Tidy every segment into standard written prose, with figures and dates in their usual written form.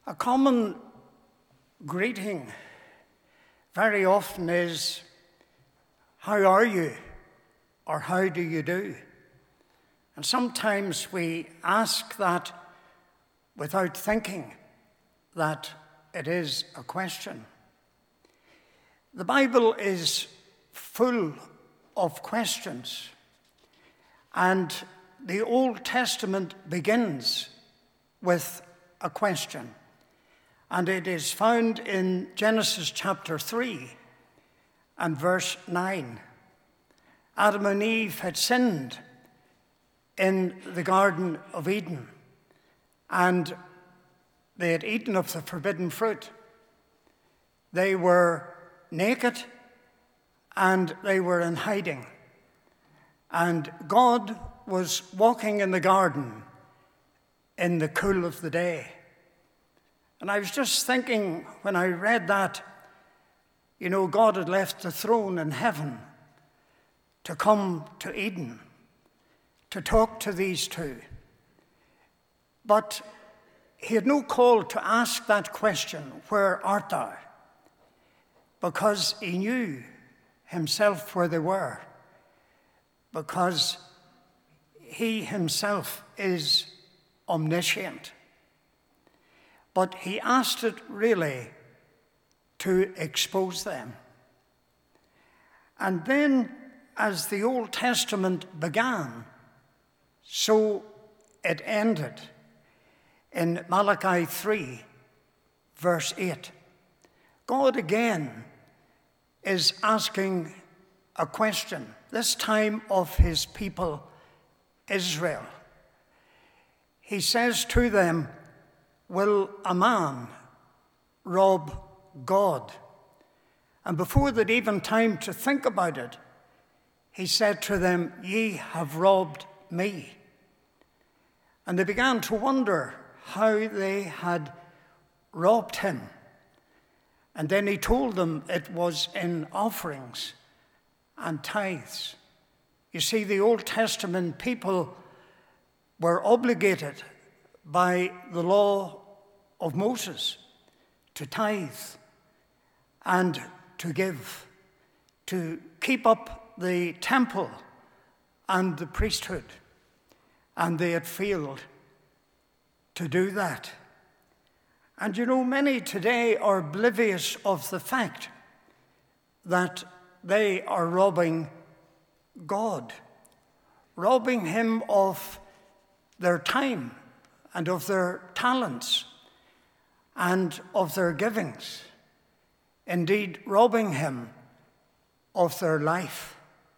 A common greeting very often is, "How are you?" or "How do you do?" And sometimes we ask that without thinking that it is a question. The Bible is full of questions, and the Old Testament begins with a question. And it is found in Genesis chapter 3 and verse 9. Adam and Eve had sinned in the Garden of Eden, and they had eaten of the forbidden fruit. They were naked and they were in hiding. And God was walking in the garden in the cool of the day. And I was just thinking when I read that, God had left the throne in heaven to come to Eden, to talk to these two. But he had no call to ask that question, "Where art thou?" Because he knew himself where they were, because he himself is omniscient. But he asked it really to expose them. And then, as the Old Testament began, so it ended in Malachi 3, verse 8. God again is asking a question, this time of his people Israel. He says to them, "Will a man rob God?" And before they'd even time to think about it, he said to them, "Ye have robbed me." And they began to wonder how they had robbed him. And then he told them it was in offerings and tithes. You see, the Old Testament people were obligated by the law of Moses to tithe and to give, to keep up the temple and the priesthood. And they had failed to do that. And many today are oblivious of the fact that they are robbing God, robbing him of their time and of their talents and of their givings, indeed robbing him of their life.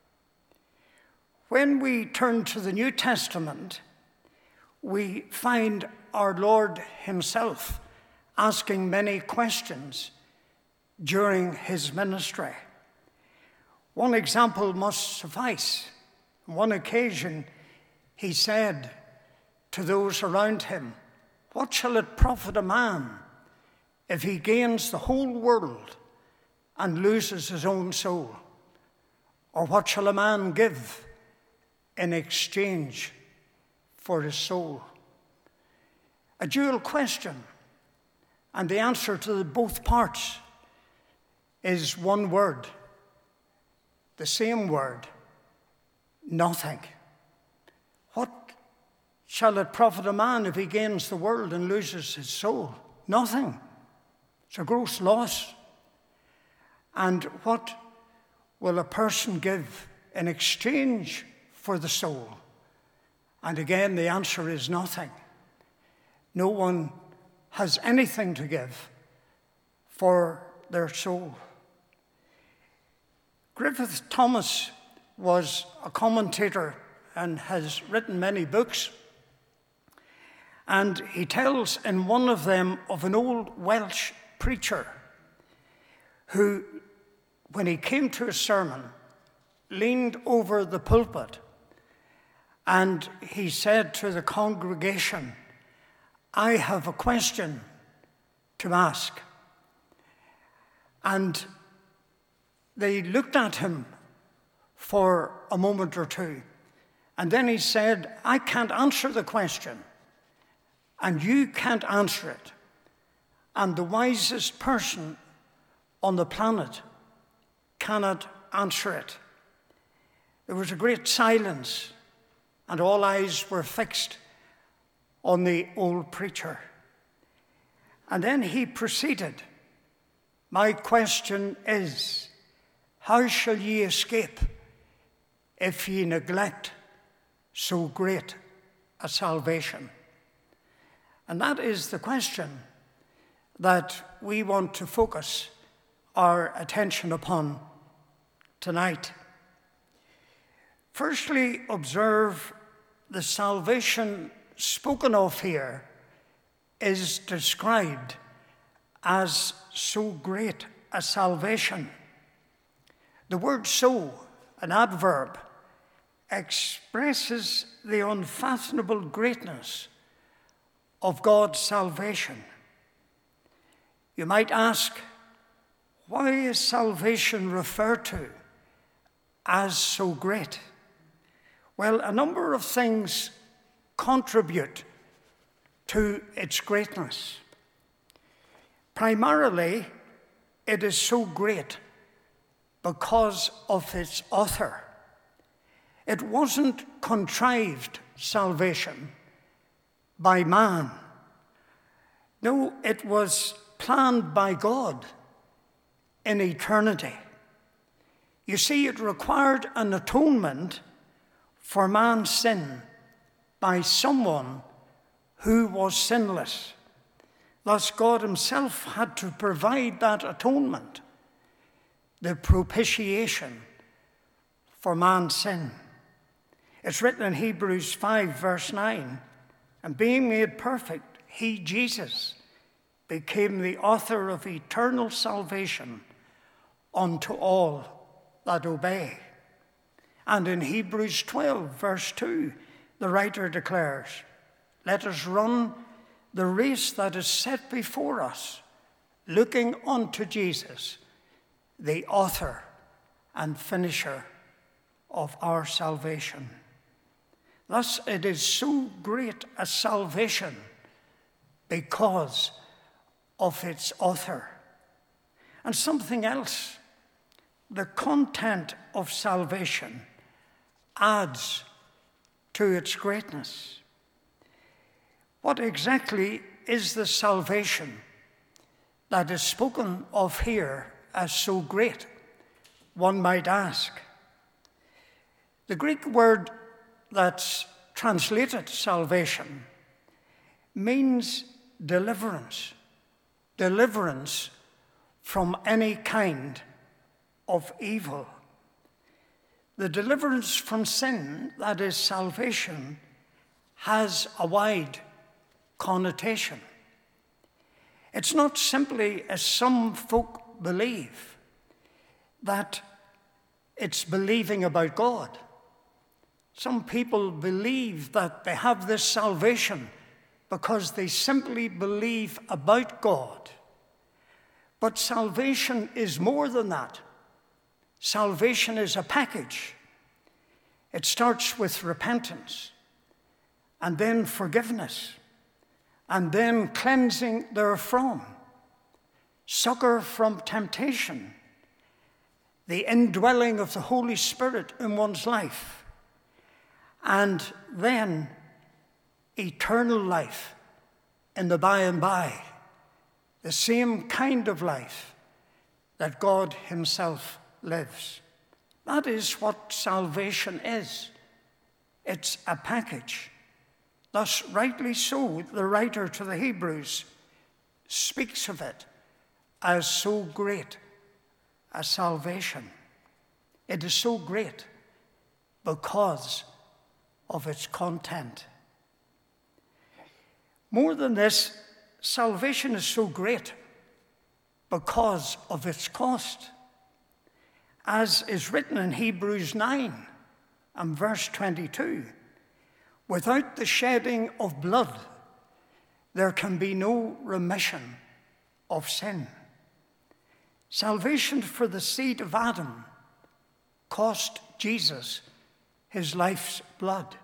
When we turn to the New Testament, we find our Lord himself asking many questions during his ministry. One example must suffice. On one occasion, he said to those around him, "What shall it profit a man if he gains the whole world and loses his own soul? Or what shall a man give in exchange for his soul?" A dual question, and the answer to both parts is one word, the same word: nothing. What shall it profit a man if he gains the world and loses his soul? Nothing. It's a gross loss. And what will a person give in exchange for the soul? And again, the answer is nothing. No one has anything to give for their soul. Griffith Thomas was a commentator and has written many books. And he tells in one of them of an old Welsh preacher who, when he came to a sermon, leaned over the pulpit and he said to the congregation, "I have a question to ask." And they looked at him for a moment or two. And then he said, "I can't answer the question, and you can't answer it. and the wisest person on the planet cannot answer it. There was a great silence, and all eyes were fixed on the old preacher. And then he proceeded, "My question is, how shall ye escape if ye neglect so great a salvation?" And that is the question that we want to focus our attention upon tonight. Firstly, observe the salvation spoken of here is described as so great a salvation. The word "so," an adverb, expresses the unfathomable greatness of God's salvation. You might ask, why is salvation referred to as so great? Well, a number of things contribute to its greatness. Primarily, it is so great because of its author. It wasn't contrived salvation by man. No, it was planned by God in eternity. You see, it required an atonement for man's sin by someone who was sinless. Thus, God himself had to provide that atonement, the propitiation for man's sin. It's written in Hebrews 5, verse 9, "And being made perfect, he, Jesus, became the author of eternal salvation unto all that obey." And in Hebrews 12, verse 2, the writer declares, "Let us run the race that is set before us, looking unto Jesus, the author and finisher of our salvation." Thus, it is so great a salvation because of its author. And something else, the content of salvation adds to its greatness. What exactly is the salvation that is spoken of here as so great, one might ask? The Greek word that's translated salvation means deliverance. Deliverance from any kind of evil. The deliverance from sin, that is salvation, has a wide connotation. It's not simply, as some folk believe, that it's believing about God. Some people believe that they have this salvation because they simply believe about God. But salvation is more than that. Salvation is a package. It starts with repentance, and then forgiveness, and then cleansing therefrom, succor from temptation, the indwelling of the Holy Spirit in one's life, and then eternal life in the by and by, the same kind of life that God himself lives. That is what salvation is. It's a package. Thus, rightly so, the writer to the Hebrews speaks of it as so great a salvation. It is so great because of its content. More than this, salvation is so great because of its cost. As is written in Hebrews 9 and verse 22, "Without the shedding of blood, there can be no remission of sin." Salvation for the seed of Adam cost Jesus his life's blood.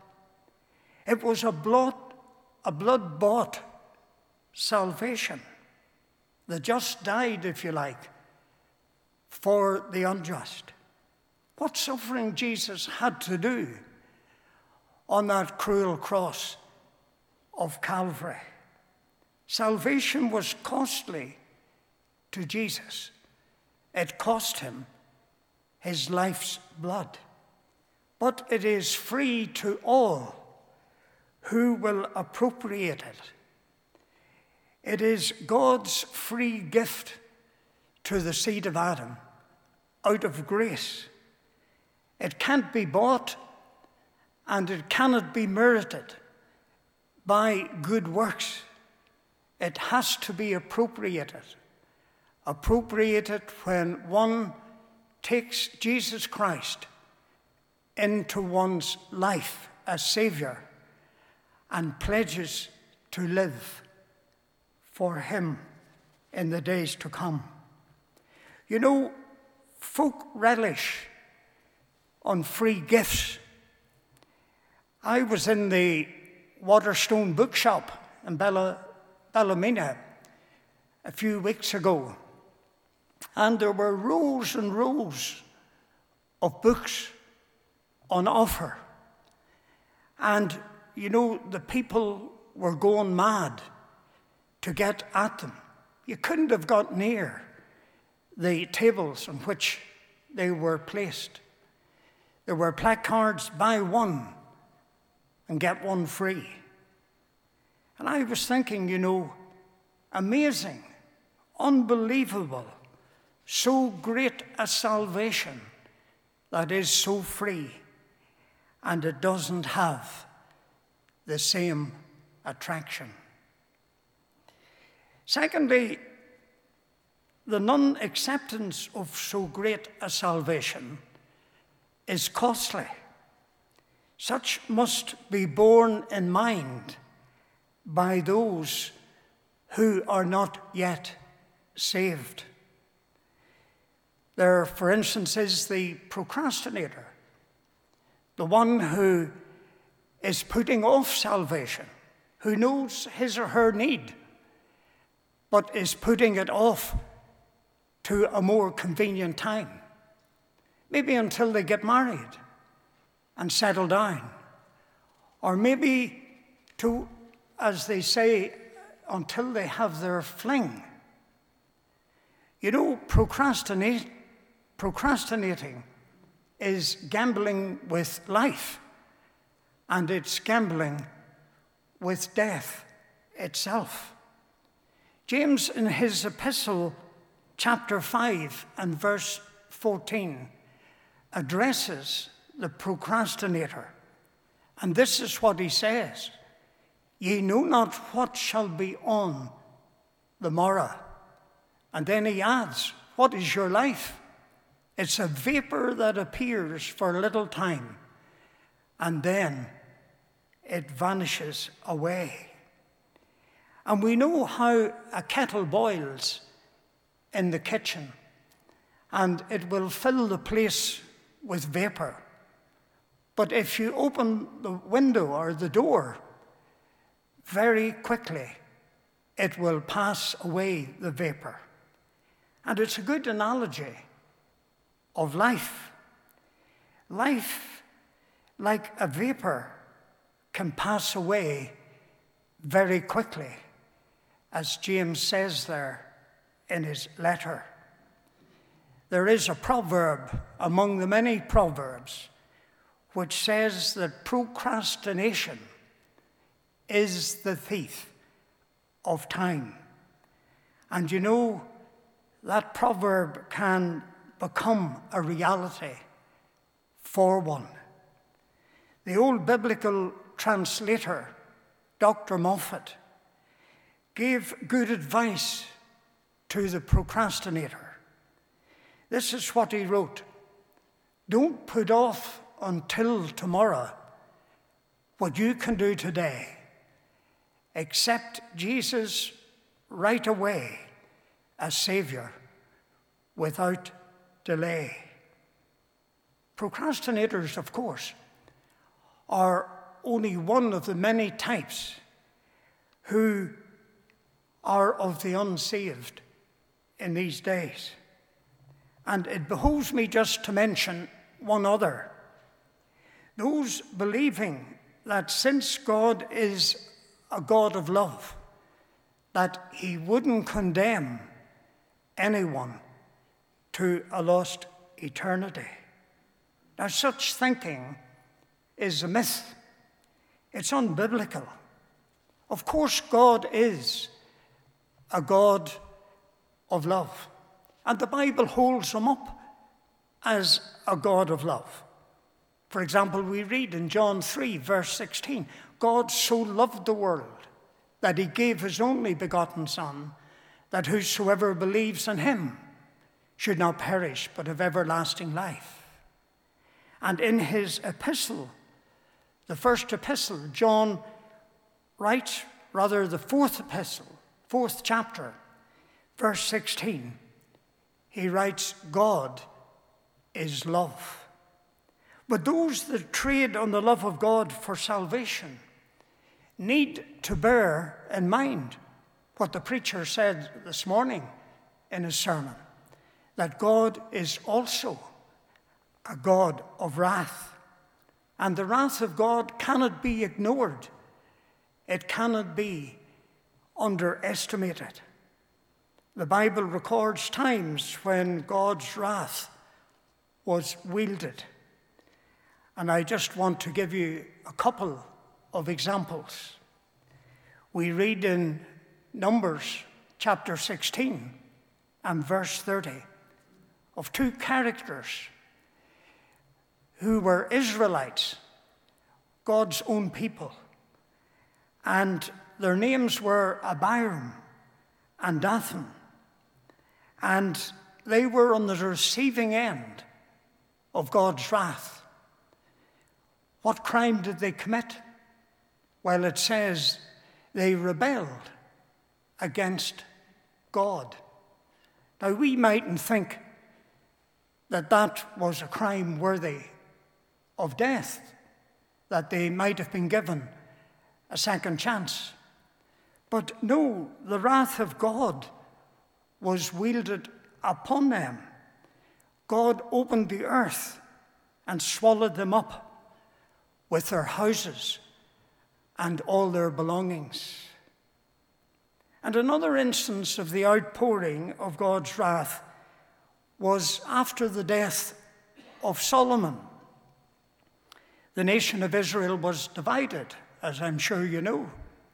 It was a blood-bought salvation. The just died, if you like, for the unjust. What suffering Jesus had to do on that cruel cross of Calvary. Salvation was costly to Jesus. It cost him his life's blood. But it is free to all who will appropriate it. It is God's free gift to the seed of Adam out of grace. It can't be bought and it cannot be merited by good works. It has to be appropriated. Appropriated when one takes Jesus Christ into one's life as Savior and pledges to live for him in the days to come. You know, folk relish on free gifts. I was in the Waterstone bookshop in Ballymena a few weeks ago, and there were rows and rows of books on offer. And, you know, the people were going mad to get at them. You couldn't have got near the tables on which they were placed. There were placards, buy one and get one free. And I was thinking, you know, amazing, unbelievable, so great a salvation that is so free, and it doesn't have the same attraction. Secondly, the non-acceptance of so great a salvation is costly. Such must be borne in mind by those who are not yet saved. There, for instance, is the procrastinator, the one who is putting off salvation, who knows his or her need, but is putting it off to a more convenient time, maybe until they get married and settle down, or maybe to, as they say, until they have their fling. You know, procrastinating is gambling with life, and it's gambling with death itself. James, in his epistle, chapter 5 and verse 14, addresses the procrastinator. And this is what he says: "Ye know not what shall be on the morrow." And then he adds, what is your life? It's a vapor that appears for a little time, and then it vanishes away. And we know how a kettle boils in the kitchen, and it will fill the place with vapor. But if you open the window or the door, very quickly it will pass away, the vapor. And it's a good analogy of life. Life, like a vapor, can pass away very quickly, as James says there in his letter. There is a proverb among the many proverbs which says that procrastination is the thief of time. And you know, that proverb can become a reality for one. The old biblical translator, Dr. Moffat, gave good advice to the procrastinator. This is what he wrote: "Don't put off until tomorrow what you can do today. Accept Jesus right away as Savior without delay." Procrastinators, of course, are only one of the many types who are of the unsaved in these days. And it behooves me just to mention one other. Those believing that since God is a God of love, that he wouldn't condemn anyone to a lost eternity. Now, such thinking is a myth. It's unbiblical. Of course, God is a God of love, and the Bible holds him up as a God of love. For example, we read in John 3, verse 16, God so loved the world that he gave his only begotten Son, that whosoever believes in him should not perish but have everlasting life. And in his epistle, the first epistle, John writes, the fourth epistle, fourth chapter, verse 16, he writes, God is love. But those that trade on the love of God for salvation need to bear in mind what the preacher said this morning in his sermon, that God is also a God of wrath. And the wrath of God cannot be ignored. It cannot be underestimated. The Bible records times when God's wrath was wielded. And I just want to give you a couple of examples. We read in Numbers chapter 16 and verse 30 of two characters who were Israelites, God's own people. And their names were Abiram and Dathan. And they were on the receiving end of God's wrath. What crime did they commit? Well, it says they rebelled against God. Now, we mightn't think that that was a crime worthy of death, that they might have been given a second chance. But no, the wrath of God was wielded upon them. God opened the earth and swallowed them up with their houses and all their belongings. And another instance of the outpouring of God's wrath was after the death of Solomon. The nation of Israel was divided, as I'm sure you know.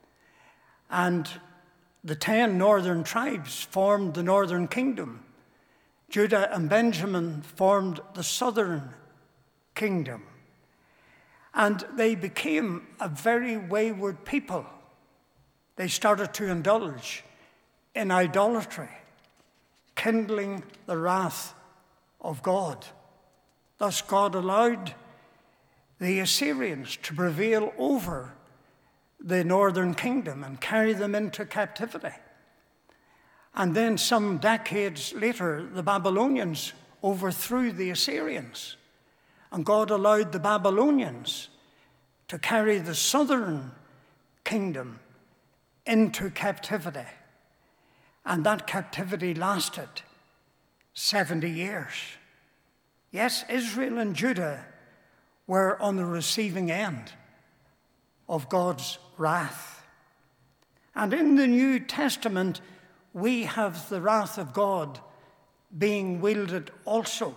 And the 10 northern tribes formed the northern kingdom. Judah and Benjamin formed the southern kingdom. And they became a very wayward people. They started to indulge in idolatry, kindling the wrath of God. Thus God allowed the Assyrians to prevail over the northern kingdom and carry them into captivity. And then some decades later, the Babylonians overthrew the Assyrians. And God allowed the Babylonians to carry the southern kingdom into captivity. And that captivity lasted 70 years. Yes, Israel and Judah were on the receiving end of God's wrath. And in the New Testament, we have the wrath of God being wielded also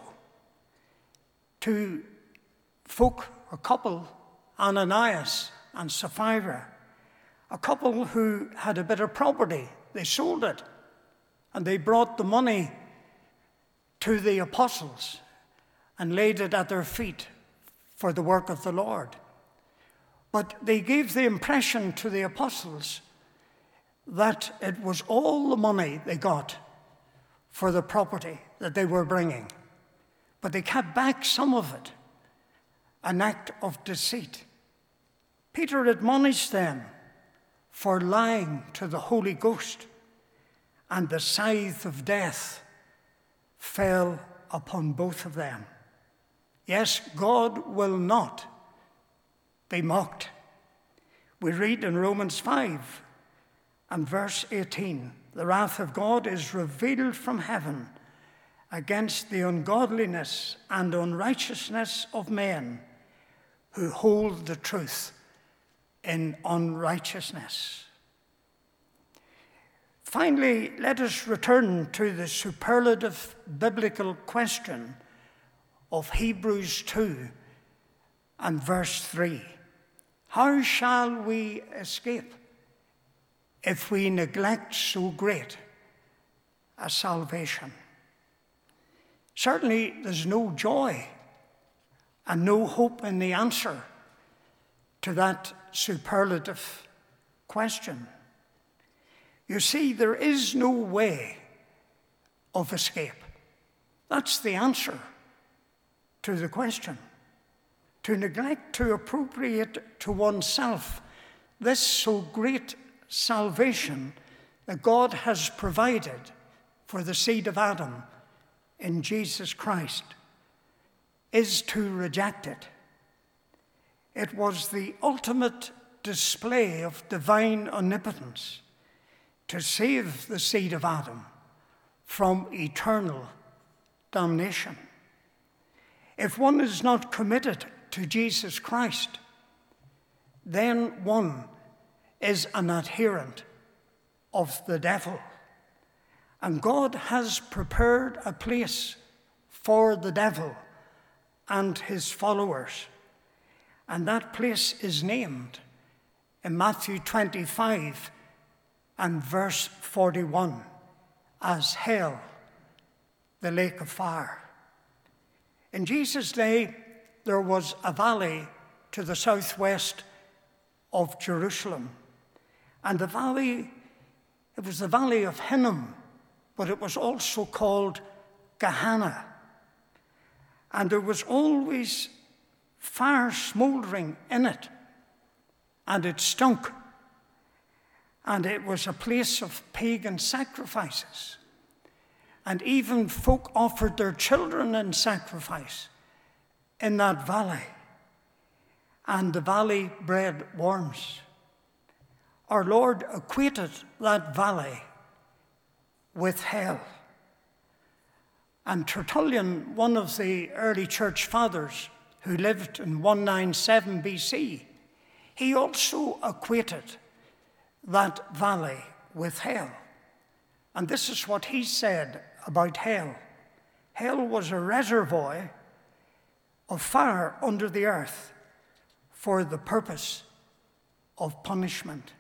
to folk, a couple, Ananias and Sapphira, a couple who had a bit of property. They sold it, and they brought the money to the apostles and laid it at their feet for the work of the Lord. But they gave the impression to the apostles that it was all the money they got for the property that they were bringing. But they kept back some of it, an act of deceit. Peter admonished them for lying to the Holy Ghost, and the scythe of death fell upon both of them. Yes, God will not be mocked. We read in Romans 5 and verse 18, the wrath of God is revealed from heaven against the ungodliness and unrighteousness of men who hold the truth in unrighteousness. Finally, let us return to the superlative biblical question of Hebrews 2 and verse 3. How shall we escape if we neglect so great a salvation? Certainly, there's no joy and no hope in the answer to that superlative question. You see, there is no way of escape. That's the answer to the question. To neglect to appropriate to oneself this so great salvation that God has provided for the seed of Adam in Jesus Christ is to reject it. It was the ultimate display of divine omnipotence to save the seed of Adam from eternal damnation. If one is not committed to Jesus Christ, then one is an adherent of the devil. And God has prepared a place for the devil and his followers. And that place is named in Matthew 25 and verse 41 as hell, the lake of fire. In Jesus' day, there was a valley to the southwest of Jerusalem. And the valley, it was the valley of Hinnom, but it was also called Gehenna. And there was always fire smoldering in it, and it stunk. And it was a place of pagan sacrifices. And even folk offered their children in sacrifice in that valley. And the valley bred worms. Our Lord equated that valley with hell. And Tertullian, one of the early church fathers who lived in 197 BC, he also equated that valley with hell. And this is what he said about hell. Hell was a reservoir of fire under the earth for the purpose of punishment.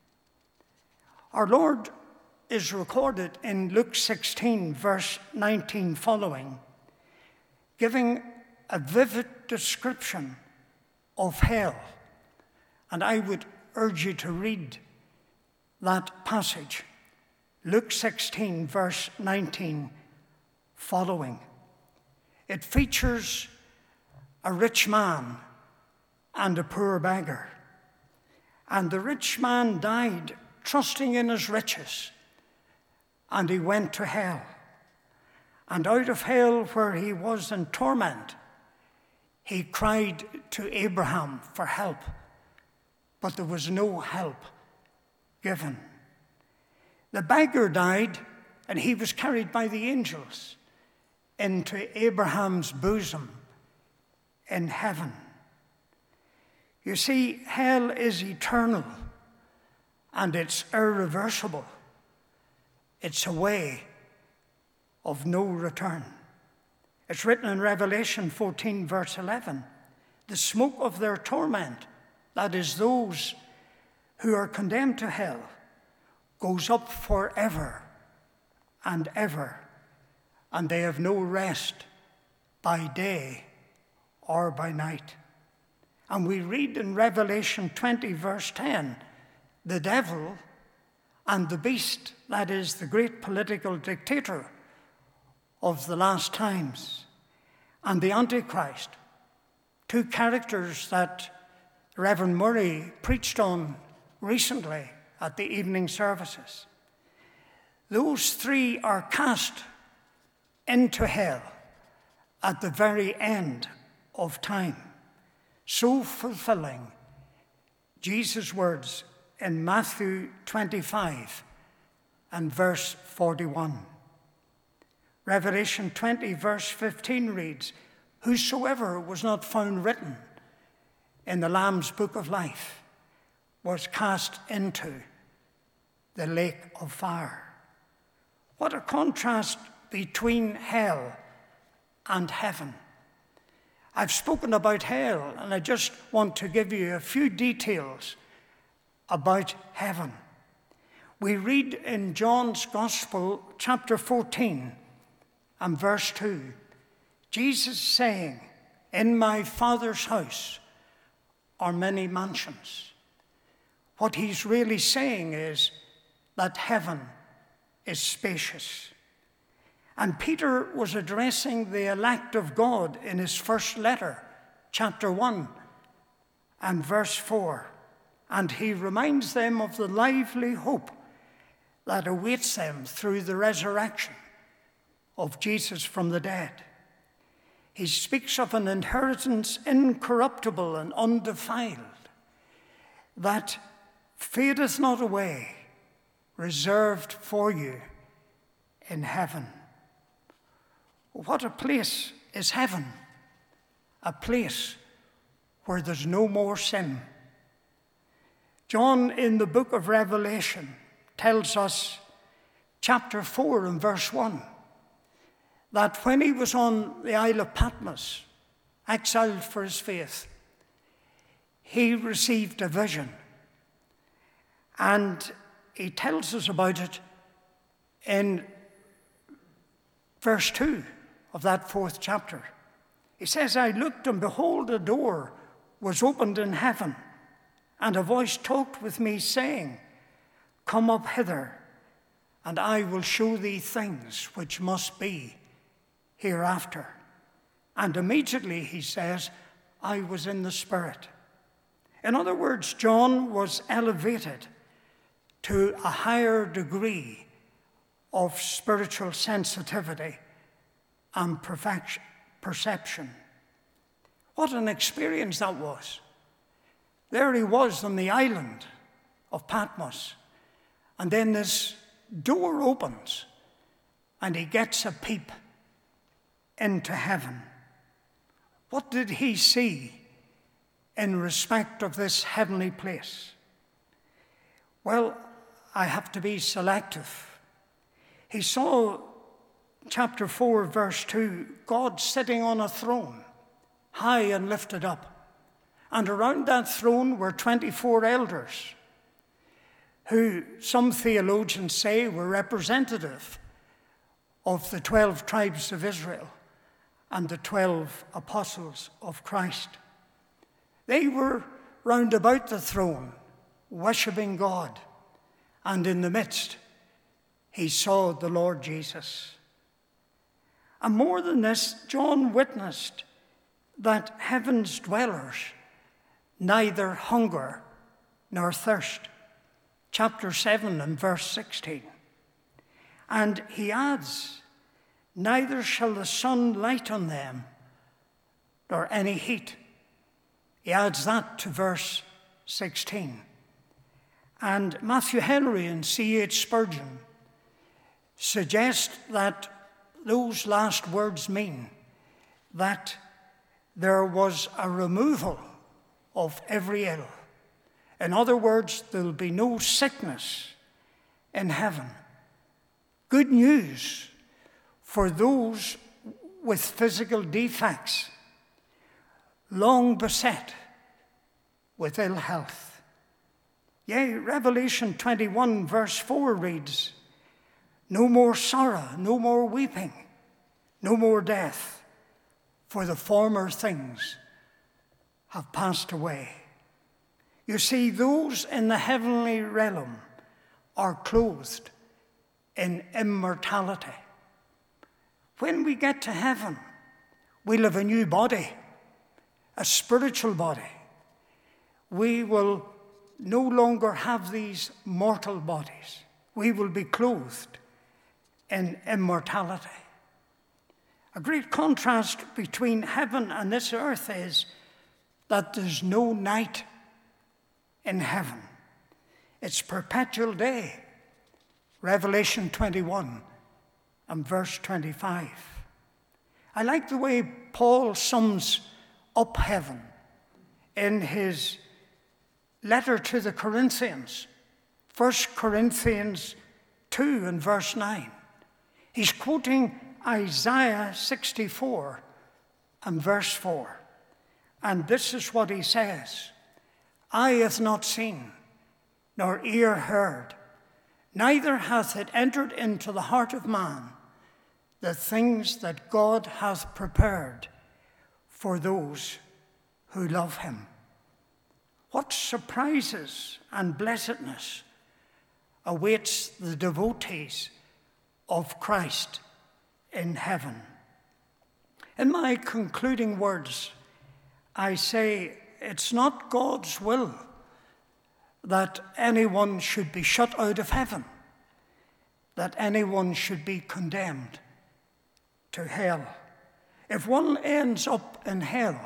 Our Lord is recorded in Luke 16, verse 19 following, giving a vivid description of hell. And I would urge you to read that passage, Luke 16, verse 19 following. It features a rich man and a poor beggar. And the rich man died trusting in his riches, and he went to hell. And out of hell, where he was in torment, he cried to Abraham for help, but there was no help given. The beggar died, and he was carried by the angels into Abraham's bosom in heaven. You see, hell is eternal, and it's irreversible. It's a way of no return. It's written in Revelation 14, verse 11, the smoke of their torment, that is those who are condemned to hell, goes up forever and ever, and they have no rest by day or by night. And we read in Revelation 20, verse 10, the devil and the beast, that is the great political dictator of the last times, and the Antichrist, two characters that Reverend Murray preached on recently at the evening services. Those three are cast into hell at the very end of time, so fulfilling Jesus' words in Matthew 25 and verse 41. Revelation 20, verse 15 reads, "Whosoever was not found written in the Lamb's book of life was cast into the lake of fire." What a contrast between hell and heaven. I've spoken about hell, and I just want to give you a few details about heaven. We read in John's Gospel, chapter 14 and verse 2, Jesus saying, "In my Father's house are many mansions." What he's really saying is that heaven is spacious. And Peter was addressing the elect of God in his first letter, chapter 1 and verse 4. And he reminds them of the lively hope that awaits them through the resurrection of Jesus from the dead. He speaks of an inheritance incorruptible and undefiled, that fadeth not away, reserved for you in heaven. What a place is heaven, a place where there's no more sin. John in the book of Revelation tells us, chapter 4 and verse 1, that when he was on the Isle of Patmos, exiled for his faith, he received a vision. And he tells us about it in verse 2 of that 4th chapter. He says, "I looked, and behold, a door was opened in heaven, and a voice talked with me, saying, Come up hither, and I will show thee things which must be hereafter." And immediately, he says, I was in the Spirit. In other words, John was elevated to a higher degree of spiritual sensitivity and perception. What an experience that was. There he was on the island of Patmos, and then this door opens, and he gets a peep into heaven. What did he see in respect of this heavenly place? Well, I have to be selective. He saw, chapter 4, verse 2, God sitting on a throne, high and lifted up. And around that throne were 24 elders, who some theologians say were representative of the 12 tribes of Israel and the 12 apostles of Christ. They were round about the throne, worshiping God. And in the midst, he saw the Lord Jesus. And more than this, John witnessed that heaven's dwellers neither hunger nor thirst. Chapter 7 and verse 16. And he adds, neither shall the sun light on them, nor any heat. He adds that to verse 16. And Matthew Henry and C.H. Spurgeon suggest that those last words mean that there was a removal of every ill. In other words, there'll be no sickness in heaven. Good news for those with physical defects, long beset with ill health. Yea, Revelation 21 verse 4 reads, no more sorrow, no more weeping, no more death, for the former things have passed away. You see, those in the heavenly realm are clothed in immortality. When we get to heaven, we'll have a new body, a spiritual body. We will no longer have these mortal bodies. We will be clothed in immortality. A great contrast between heaven and this earth is that there's no night in heaven. It's perpetual day Revelation 21 and verse 25. I like the way Paul sums up heaven in his letter to the Corinthians, 1 Corinthians 2 and verse 9. He's quoting Isaiah 64 and verse 4. And this is what he says: Eye hath not seen, nor ear heard, neither hath it entered into the heart of man, the things that God hath prepared for those who love him. What surprises and blessedness awaits the devotees of Christ in heaven. In my concluding words, I say it's not God's will that anyone should be shut out of heaven, that anyone should be condemned to hell. If one ends up in hell,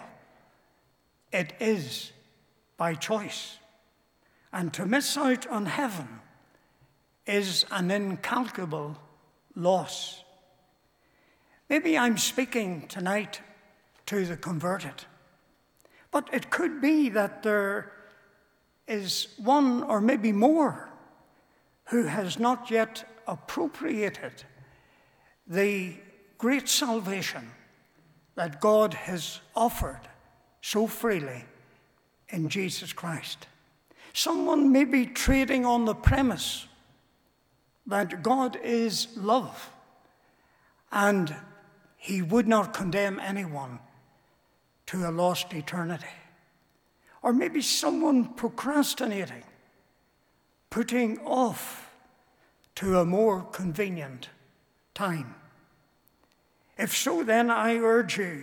it is by choice. And to miss out on heaven is an incalculable loss. Maybe I'm speaking tonight to the converted, but it could be that there is one or maybe more who has not yet appropriated the great salvation that God has offered so freely in Jesus Christ. Someone may be trading on the premise that God is love and he would not condemn anyone to a lost eternity. Or maybe someone procrastinating, putting off to a more convenient time. If so, then I urge you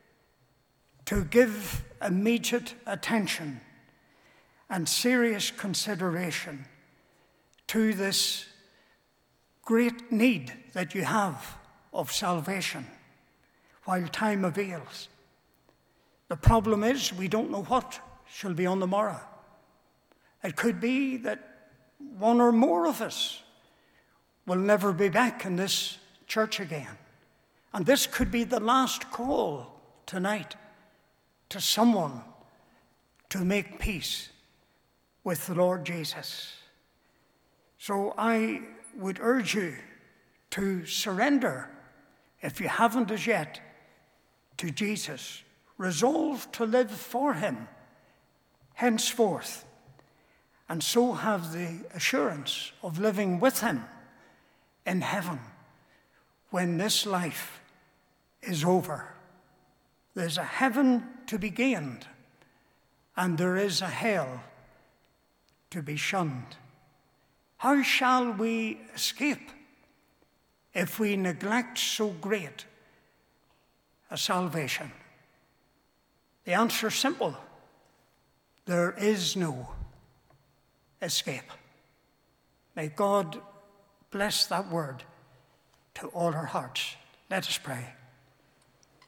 to give immediate attention and serious consideration to this great need that you have of salvation while time avails. The problem is we don't know what shall be on the morrow. It could be that one or more of us will never be back in this church again. And this could be the last call tonight to someone to make peace with the Lord Jesus. So I would urge you to surrender, if you haven't as yet, to Jesus. Resolve to live for him henceforth, and so have the assurance of living with him in heaven when this life is over. There's a heaven to be gained, and there is a hell to be shunned. How shall we escape if we neglect so great a salvation? The answer is simple. There is no escape. May God bless that word to all our hearts. Let us pray.